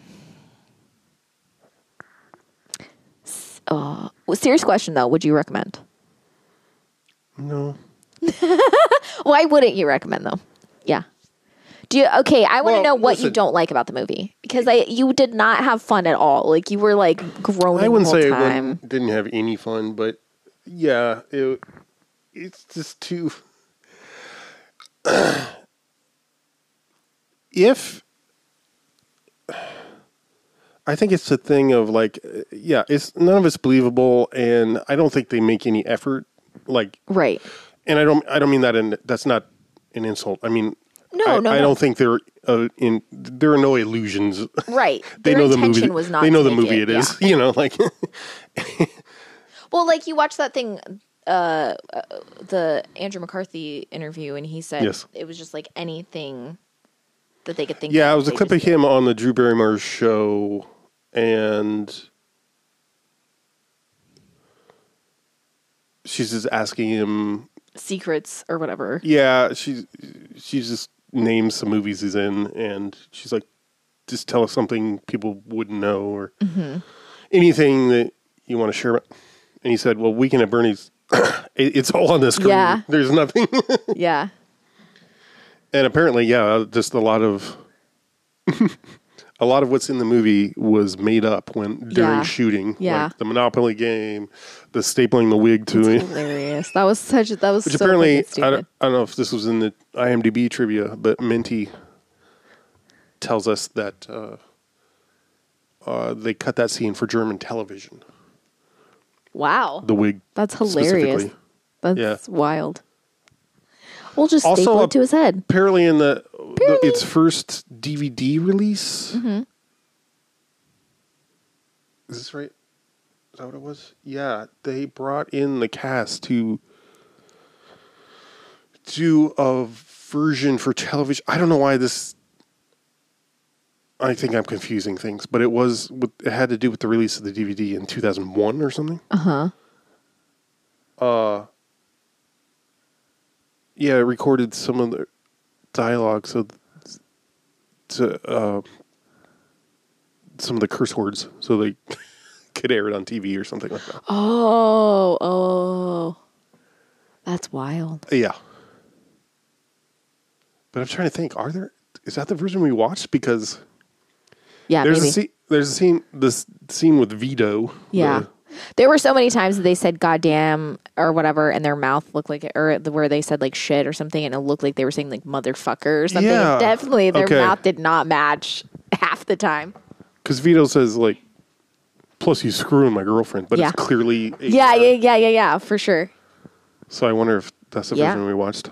Serious question, though. Would you recommend? No. Why wouldn't you recommend, though? Yeah. I want to know what you don't like about the movie. Because you did not have fun at all. Like, you were, like, groaning I wouldn't the whole say time. I didn't have any fun, but yeah, it's just too... I think it's the thing of like, yeah, it's none of it's believable, and I don't think they make any effort. Like, right. And I don't mean that that's not an insult. I mean, No. I don't think there are no illusions. Right. They Their know the intention movie. was not They know to the make movie. It is. yeah. You know, like. Well, like you watched that thing, the Andrew McCarthy interview, and he said it was just like anything that they could think of. Yeah, it was a clip of him on the Drew Barrymore show, and she's just asking him secrets or whatever. Yeah, she's just names some movies he's in, and she's like, just tell us something people wouldn't know, or anything that you want to share about. And he said, well, Weekend at Bernie's, it's all on the screen. Yeah. There's nothing. Yeah. And apparently, just a lot of what's in the movie was made up during shooting. Yeah. Like the Monopoly game, the stapling the wig to it. Hilarious. That was Which so apparently, I stupid. don't know if this was in the IMDb trivia, but Minty tells us that they cut that scene for German television. Wow. The wig. That's hilarious. That's wild. We'll just staple it to his head. Apparently in its first DVD release, Is this right? Is that what it was? Yeah, they brought in the cast to do a version for television. I don't know why this. I think I'm confusing things, but it had to do with the release of the DVD in 2001 or something. Yeah, it recorded some of the dialogue, so some of the curse words, so they could air it on TV or something like that. Oh, that's wild. Yeah, but I'm trying to think. Is that the version we watched? Because there's maybe. this scene with Vito. Yeah. There were so many times that they said goddamn or whatever, and their mouth looked like, or where they said like shit or something, and it looked like they were saying like motherfucker or something. Yeah. Definitely their mouth did not match half the time. Because Vito says like, plus you screwing my girlfriend, but it's clearly yeah, for sure. So I wonder if that's the version we watched.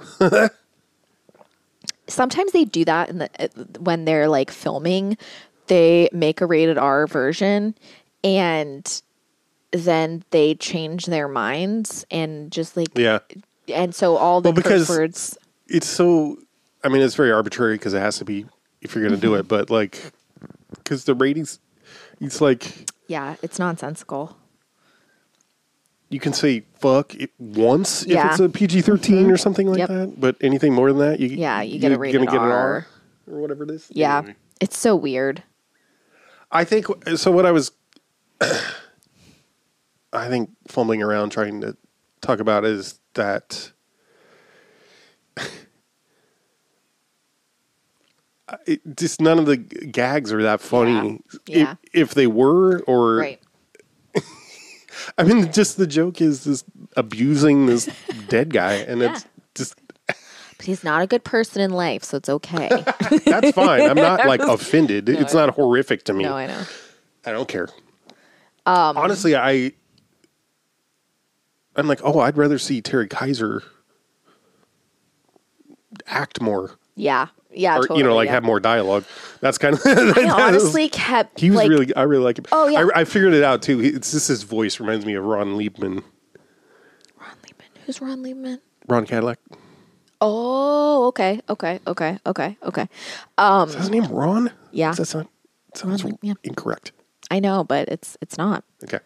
Sometimes they do that when they're like filming, they make a rated R version and then they change their minds and just like and so all the curse words. It's so. I mean, it's very arbitrary because it has to be if you're going to do it, but like because the ratings, it's like it's nonsensical. You can say fuck it once if it's a PG-13 or something like that, but anything more than that, you get a rated R or whatever it is. Yeah, anyway. It's so weird. I think so. What I was. I think fumbling around trying to talk about is that just none of the gags are that funny. Yeah. If they were, or right. I mean, just the joke is this abusing this dead guy, and it's just. But he's not a good person in life, so it's okay. That's fine. I'm not like offended. No, it's not horrific to me. No, I know. I don't care. Honestly, I'm like, I'd rather see Terry Kaiser act more. Yeah, or totally, have more dialogue. That's kind of. I honestly kept. He was really. I really like him. Oh yeah, I figured it out too. It's just his voice reminds me of Ron Liebman. Ron Liebman. Who's Ron Liebman? Ron Cadillac. Oh, okay. Is that his name, Ron? Yeah. That sounds incorrect. I know, but it's not. Okay.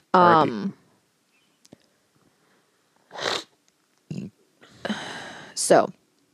So,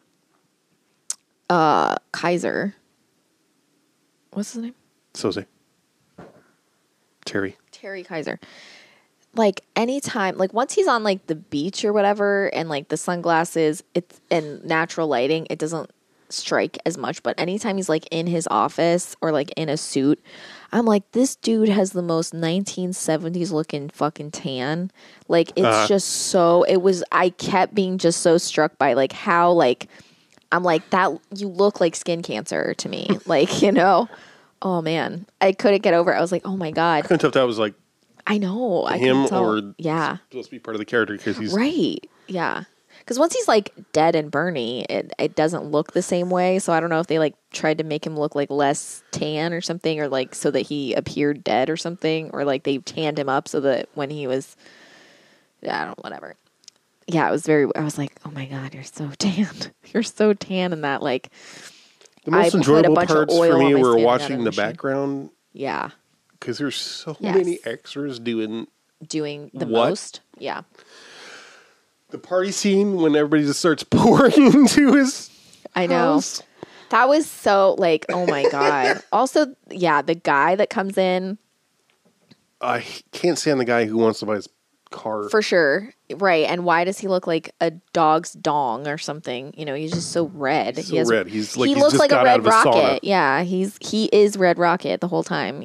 Kaiser. What's his name? Soze. Terry Kaiser. Like anytime, like once he's on like the beach or whatever, and like the sunglasses, and natural lighting, it doesn't strike as much. But anytime he's like in his office or like in a suit, I'm like, this dude has the most 1970s looking fucking tan. Like it's just so. I kept being just so struck by like how like I'm like that. You look like skin cancer to me, like Oh man, I couldn't get over it. I was like, oh my god. I couldn't tell if that was like. I know. Him or supposed to be part of the character because he's right. Yeah, because once he's like dead and Bernie, it doesn't look the same way. So I don't know if they like tried to make him look like less tan or something, or like so that he appeared dead or something, or like they tanned him up so that when he was, whatever. Yeah, it was I was like, oh my god, you're so tan. You're so tan, and that like. The most enjoyable parts for me were watching the background. Yeah. Because there's so many extras doing the most. Yeah. The party scene when everybody just starts pouring into his house. That was so like, oh my god. Also, the guy that comes in. I can't stand the guy who wants to buy his car. For sure. Right. And why does he look like a dog's dong or something? He's just so red. He red. He looks just like got a Red out of a Rocket. sauna. Yeah. He is Red Rocket the whole time,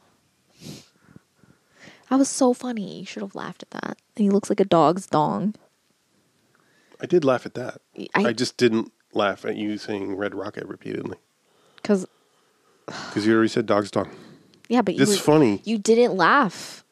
That was so funny. You should have laughed at that. He looks like a dog's dong. I did laugh at that. I just didn't laugh at you saying Red Rocket repeatedly. Because you already said dog's dong. Yeah, but it's funny. You didn't laugh.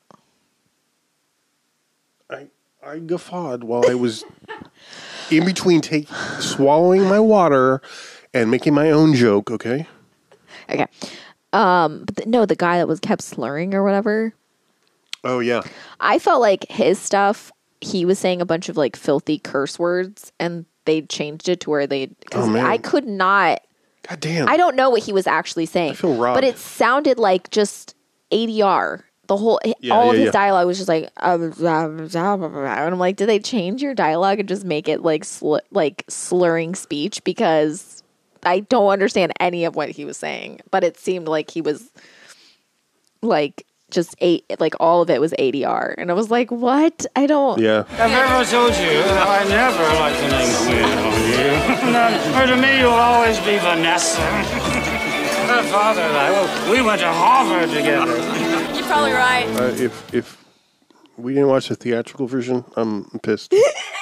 I guffawed while I was in between swallowing my water and making my own joke, okay? Okay. But no, the guy that was kept slurring or whatever. Oh yeah. I felt like his stuff, he was saying a bunch of like filthy curse words, and they changed it to where because I could not. God damn. I don't know what he was actually saying. I feel robbed. But it sounded like just ADR. The whole all of his dialogue was just like, and I'm like, did they change your dialogue and just make it like slurring speech? Because I don't understand any of what he was saying. But it seemed like he was like just all of it was ADR, and I was like, what? I don't. Yeah. I've never told you that I never like the name Queen on you. Or to me, you'll always be Vanessa. Her father and I, we went to Harvard together. You're probably right. If we didn't watch the theatrical version, I'm pissed.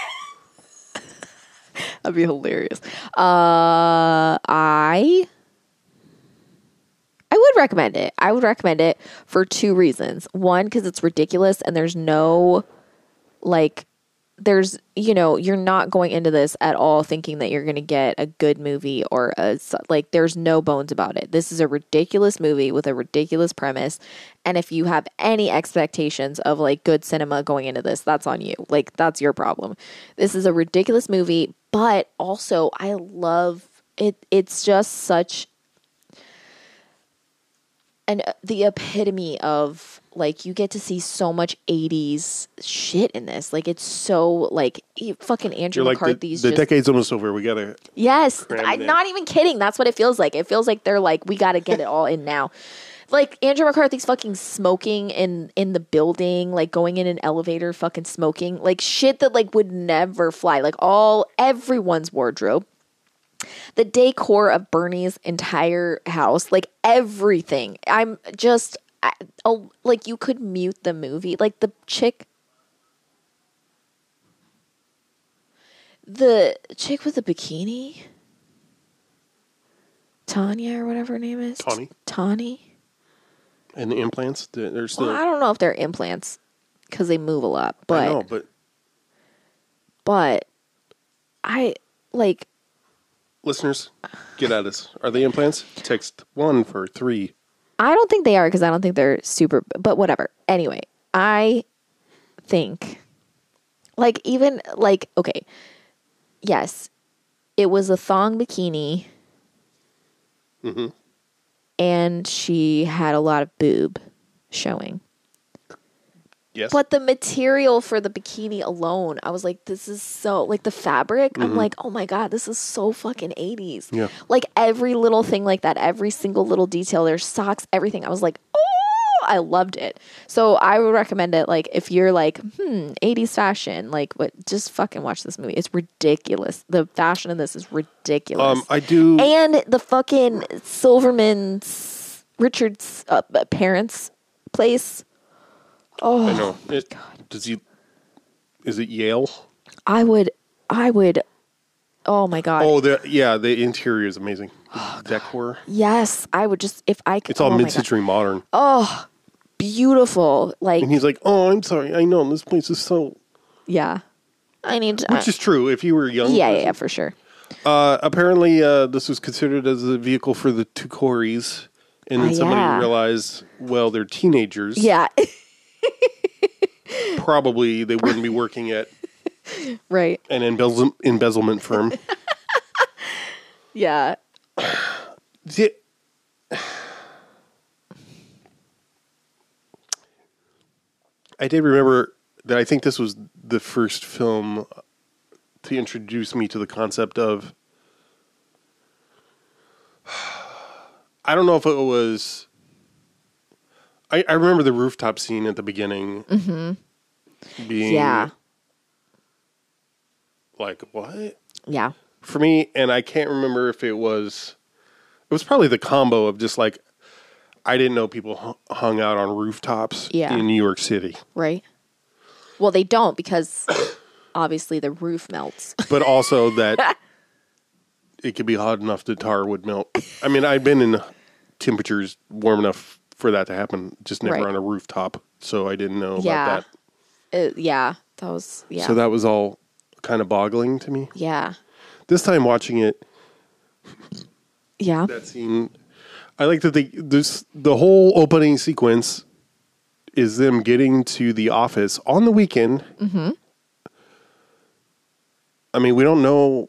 That'd be hilarious. I would recommend it. I would recommend it for two reasons. One, because it's ridiculous and there's no, you're not going into this at all thinking that you're going to get a good movie or there's no bones about it. This is a ridiculous movie with a ridiculous premise. And if you have any expectations of good cinema going into this, that's on you. That's your problem. This is a ridiculous movie, but also I love it. It's just such the epitome of you get to see so much 80s shit in this. It's so fucking Andrew McCarthy's the decade's almost over. We gotta. Yes, I'm not even kidding. That's what it feels like. It feels like they're we gotta get it all in now. Andrew McCarthy's fucking smoking in the building, going in an elevator, fucking smoking, shit that would never fly. Everyone's wardrobe. The decor of Bernie's entire house, everything. I'm just, you could mute the movie. The chick with the bikini, Tanya or whatever her name is. Tawny. And the implants, they're still. Well, I don't know if they're implants because they move a lot, but. I know, but I Listeners, get at us. Are they implants? Text 1 for 3. I don't think they are because I don't think they're super, but whatever. Anyway, I think okay, yes, it was a thong bikini. Mm-hmm. And she had a lot of boob showing. Yes. But the material for the bikini alone, I was like, this is so, the fabric, I'm like, oh my God, this is so fucking 80s. Yeah. Every little thing like that, every single little detail, their socks, everything. I was like, oh, I loved it. So I would recommend it, if you're 80s fashion, just fucking watch this movie. It's ridiculous. The fashion in this is ridiculous. I do. And the fucking Richard's parents' place. Oh, I know. God. Is it Yale? I would. Oh my God. Oh, the interior is amazing. Decor. Yes, I would just if I could. It's all mid-century modern. Oh, beautiful! And he's like, "Oh, I'm sorry. I know this place is so." Yeah, I need. Which is true. If you were young. Yeah, for sure. Apparently, this was considered as a vehicle for the two Coreys, and then somebody realized, well, they're teenagers. Yeah. Probably they wouldn't be working at right an embezzlement firm. Yeah. I did remember that I think this was the first film to introduce me to the concept of, I don't know if it was, I remember the rooftop scene at the beginning being what? Yeah. For me, and I can't remember if it was probably the combo of just I didn't know people hung out on rooftops in New York City. Right. Well, they don't because obviously the roof melts. But also that it could be hot enough that tar would melt. I mean, I've been in temperatures warm enough for that to happen, just never on a rooftop. So I didn't know about that. That was, So that was all kind of boggling to me. Yeah. This time watching it, that scene, I like that the whole opening sequence is them getting to the office on the weekend. Mm-hmm. I mean, we don't know.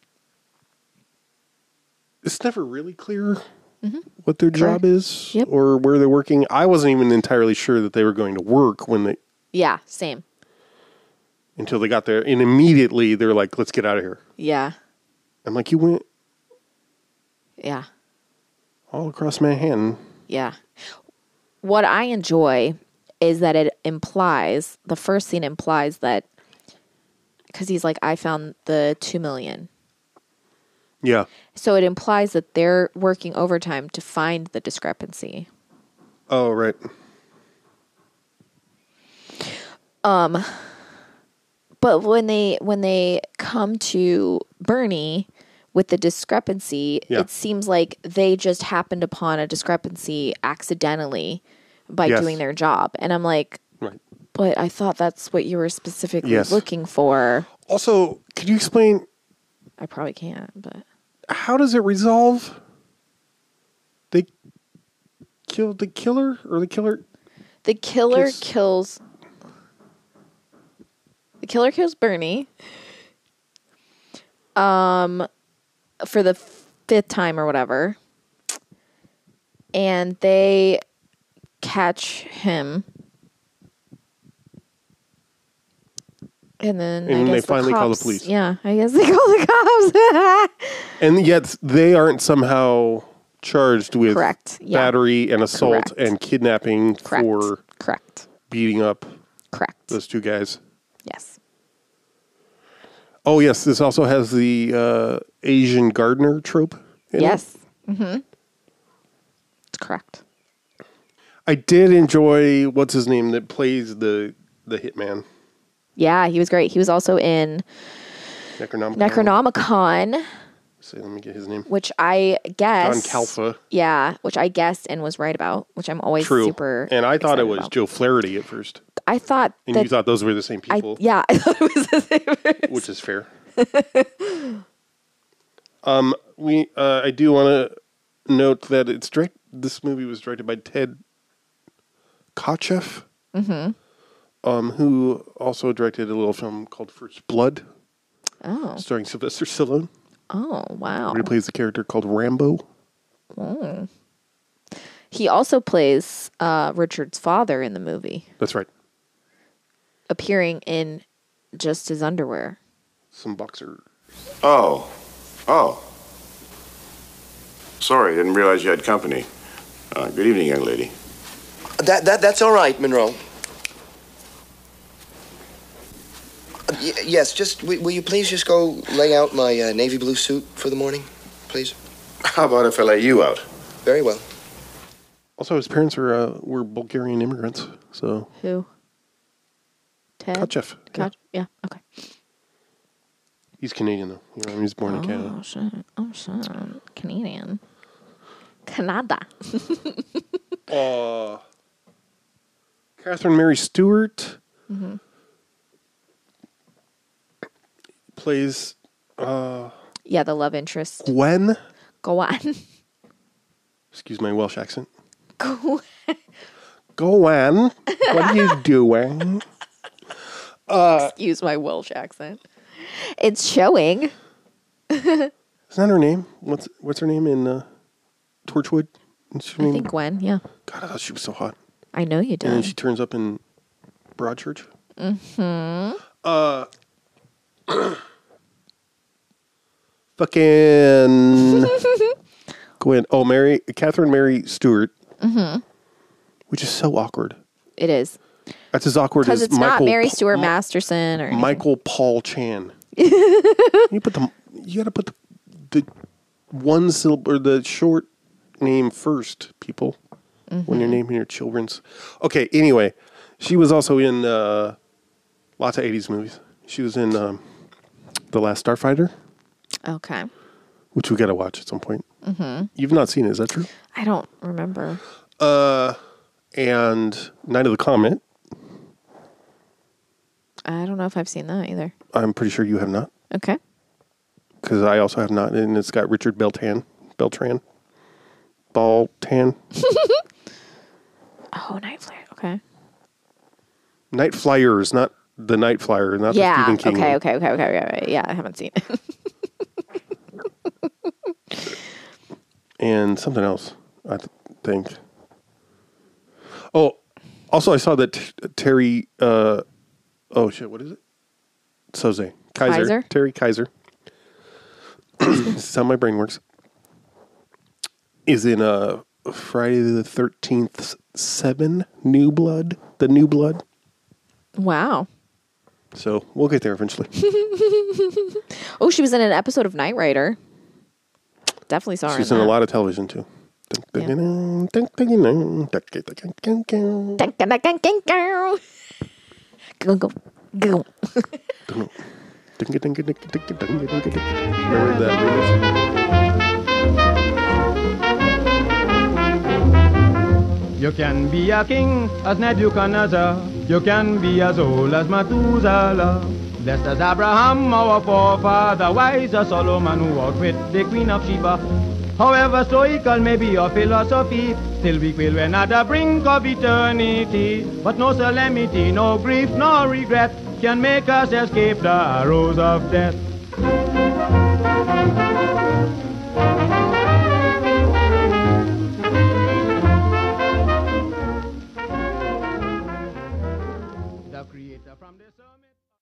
It's never really clear what their job is or where they're working. I wasn't even entirely sure that they were going to work when they... Yeah, same. Until they got there. And immediately they're like, let's get out of here. Yeah. I'm like, you went... Yeah. All across Manhattan. Yeah. What I enjoy is that it implies, the first scene implies that, because he's like, I found the $2 million. Yeah. So it implies that they're working overtime to find the discrepancy. Oh, right. But when they come to Bernie with the discrepancy, it seems like they just happened upon a discrepancy accidentally by doing their job. And I'm like, right. But I thought that's what you were specifically looking for. Also, could you explain? I probably can't, but how does it resolve? They killed the killer, or the killer? The killer kills. The killer kills Bernie. For the fifth time or whatever, and they catch him. And then they finally call the police. Yeah, I guess they call the cops. And yet they aren't somehow charged with battery and assault and kidnapping for beating up those two guys. Yes. Oh, yes. This also has the Asian gardener trope in it. Yes. Mm-hmm. It's correct. I did enjoy, what's his name, that plays the hitman. Yeah, he was great. He was also in Necronomicon. Let me get his name. Which I guess... John Calfa. Yeah, which I guessed and was right about, which I'm always super And I thought it was about. Joe Flaherty at first. I thought And you thought those were the same people? I thought it was the same person. Which is fair. I do want to note that this movie was directed by Ted Kotcheff. Mm-hmm. Who also directed a little film called First Blood. Oh. Starring Sylvester Stallone. Oh, wow. Where he plays the character called Rambo. Oh. He also plays Richard's father in the movie. That's right. Appearing in just his underwear. Some boxer. Oh. Sorry, didn't realize you had company. Good evening, young lady. That's all right, Monroe. Yes, will you please just go lay out my navy blue suit for the morning, please? How about if I lay you out? Very well. Also, his parents were Bulgarian immigrants, so... Who? Ted? Kotcheff. Yeah, okay. He's Canadian, though. He was born in Canada. Oh, shit. Canadian. Canada. Catherine Mary Stewart... Mm-hmm. Plays the love interest. Gwen. Go on. Excuse my Welsh accent. Go on. What are you doing? Excuse my Welsh accent. It's showing. Isn't that her name? What's her name in Torchwood? I think Gwen, yeah. God, I thought she was so hot. I know you did. And then she turns up in Broadchurch. Mm-hmm. Fucking Gwen. Oh, Catherine Mary Stewart. Mm-hmm. Which is so awkward. It is. That's as awkward as it's not Mary Stuart Masterson or anything. Michael Paul Chan. You gotta put the one syllable or the short name first, people. Mm-hmm. When you're naming your children's. Okay. Anyway, she was also in lots of 80s movies. She was in The Last Starfighter. Okay. Which we got to watch at some point. Mm-hmm. You've not seen it, is that true? I don't remember. And Night of the Comet. I don't know if I've seen that either. I'm pretty sure you have not. Okay. Because I also have not, and it's got Richard Beltran. ball tan. Oh, Night Flyer. Okay. Night Flyers, not the Night Flyer, not the Stephen King. Okay. Yeah, I haven't seen it. And something else, I think. Oh, also I saw that Terry. Oh shit! What is it? Soze Kaiser. Terry Kaiser. This is how my brain works. Is in Friday the 13th 7 New Blood. The New Blood. Wow. So we'll get there eventually. Oh, she was in an episode of Knight Rider. Definitely saw her. She's in a lot of television too. Yeah. Go. Remember that remix? You can be a king as Nebuchadnezzar. You can be as old as Methuselah. Blessed as Abraham, our forefather, wise as Solomon who outwit the Queen of Sheba. However stoical may be your philosophy, still we will when at the brink of eternity. But no solemnity, no grief, no regret can make us escape the arrows of death. The Creator from the summit.